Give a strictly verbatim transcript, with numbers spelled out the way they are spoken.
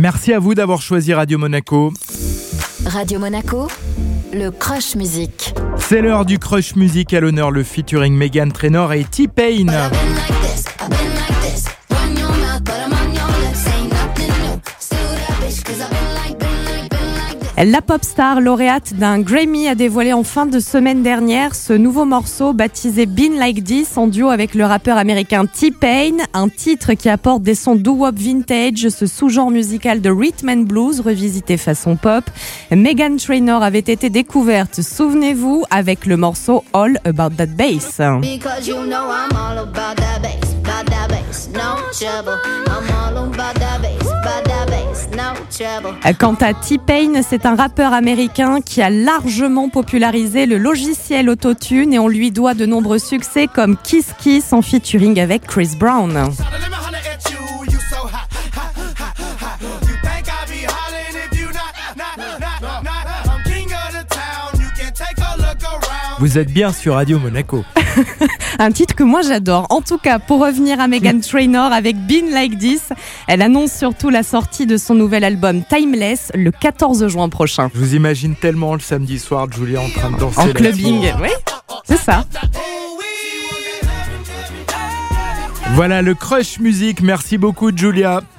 Merci à vous d'avoir choisi Radio Monaco. Radio Monaco, le Crush Music. C'est l'heure du Crush Music, à l'honneur le featuring Meghan Trainor et T-Pain. La pop star lauréate d'un Grammy a dévoilé en fin de semaine dernière ce nouveau morceau baptisé Been Like This en duo avec le rappeur américain T-Pain, un titre qui apporte des sons doo-wop vintage, ce sous-genre musical de rhythm and blues revisité façon pop. Meghan Trainor avait été découverte, souvenez-vous, avec le morceau All About That Bass. Because you know I'm all about that bass, about that bass, no trouble. I'm all about that bass, about that bass, no trouble. Quant à T-Pain, c'est un rappeur américain qui a largement popularisé le logiciel Autotune et on lui doit de nombreux succès comme Kiss Kiss en featuring avec Chris Brown. Vous êtes bien sur Radio Monaco. Un titre que moi j'adore. En tout cas, pour revenir à Meghan Trainor avec Been Like This, elle annonce surtout la sortie de son nouvel album Timeless le quatorze juin prochain. Je vous imagine tellement le samedi soir Julia en train de danser. En clubbing, oui, c'est ça. Voilà le Crush Music. Merci beaucoup Julia.